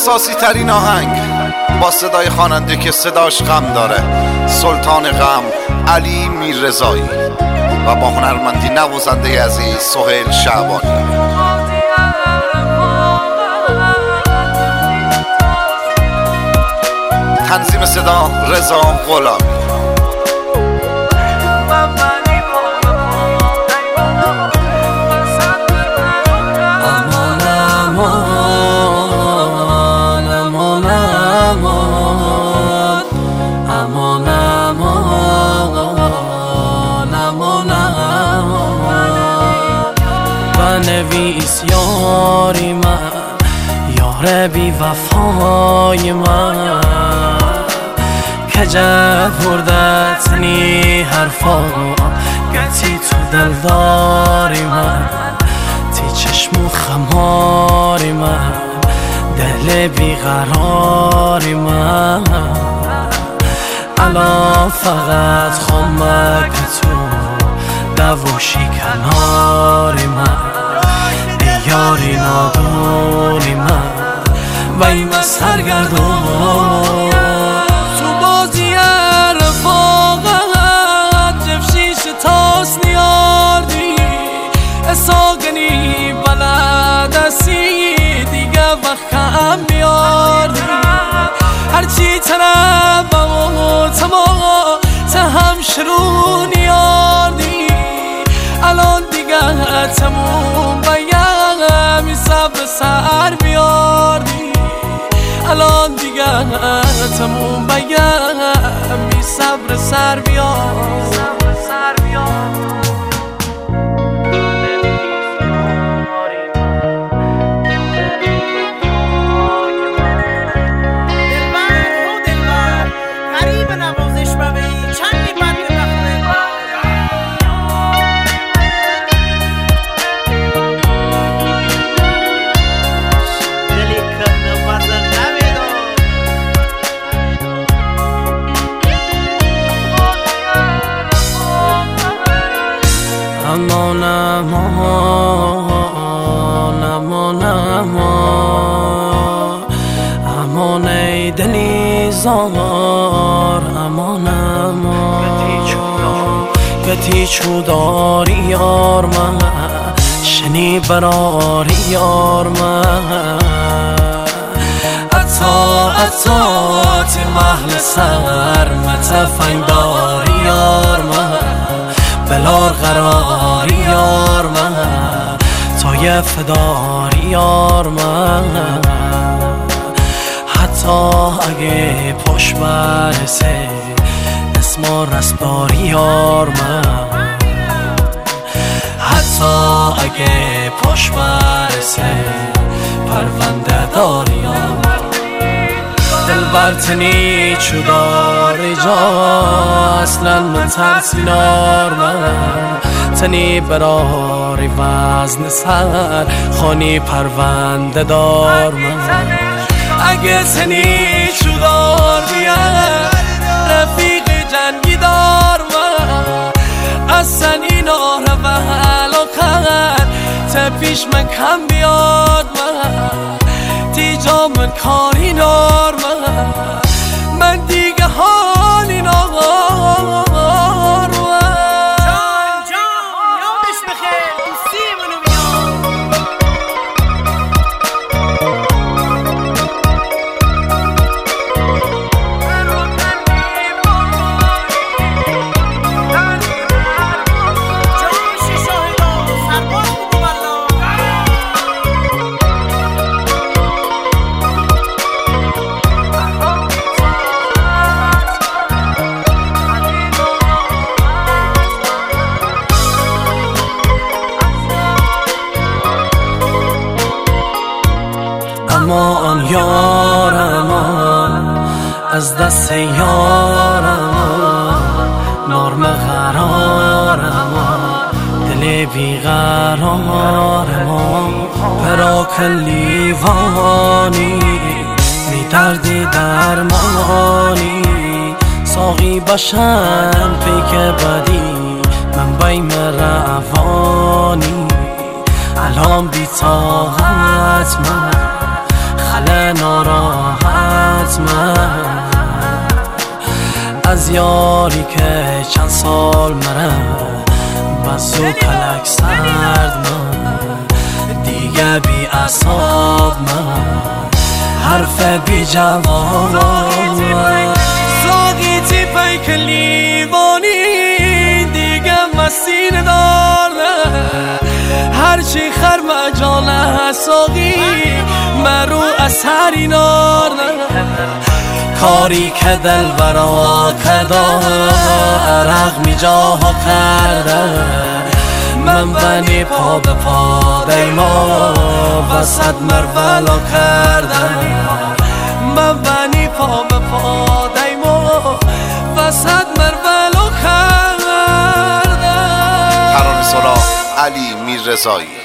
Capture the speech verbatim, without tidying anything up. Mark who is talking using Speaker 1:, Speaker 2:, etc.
Speaker 1: احساسی ترین آهنگ با صدای خواننده که صداش غم داره، سلطان غم علی میررضایی، و با هنرمندی نوازنده عزیز سهیل شعبانی. تنظیم صدا رضا غلامی.
Speaker 2: بنویس یاری من، یار بی وفای من، کجت بردت نی حرفا گتی تو دلداری من، تی چشم و خماری من، دل بیقراری من، الان فقط خمک تو دوشی کناری من، یاری نادونی من و این سرگردون تو بازی رفاقت جفشیش تاس نیاردی اساگنی بلدستی دیگه وقت کم بیاردی هرچی طرفم و تمام تهم شروع نیاردی الان دیگه تموم باید می صبر سر بیاردی الان دیگه تموم باید می صبر سر بیاردی امان امان امان امان امان ای دلی زار امان امان گتی چوداری یار من شنی براری یار من اتا اتا تی محل سر متفنگ داری یار من بلار قراری یار من تا یه فداری یار من حتی اگه پشت برسه اسم و رسباری یار من حتی اگه پشت برسه پرونده داری یار من دل برتنی چو داری جا اصلا من ترسینار من تنی براری وزن سر خانی پرونده دار من اگه تنی چو دار بیاد رفیق جنگی دار من اصلا این آره و حلاقت تپیش من کم بیاد من دیجا من کاری نار من من دیگه حالی نار من
Speaker 3: جان جان یادش بخیر دوستی منو
Speaker 2: امان یار امان از دست یار امان نرم قرار امان دل بیقرار امان پراک لیوانی می دردی درمانی ساقی باشن پیک بدی من بایم روانی الان بی طاقت من هله ناراحت من از یاری که چند سال مره بزو کلک سرد من دیگه بی اعصاب من حرف بی جواب من
Speaker 4: ساقی تی پیک لیوانی دیگه مسیر داره هرچی خر مجاله ساقی مرو اثری ناره کاری که دل برا کدا عرق می جاها کرده من بنی پا به پا دیما وسط مرولو کرده من بنی پا به پا دیما وسط مرولو کرده
Speaker 1: ترانه‌سرا علی میررضایی.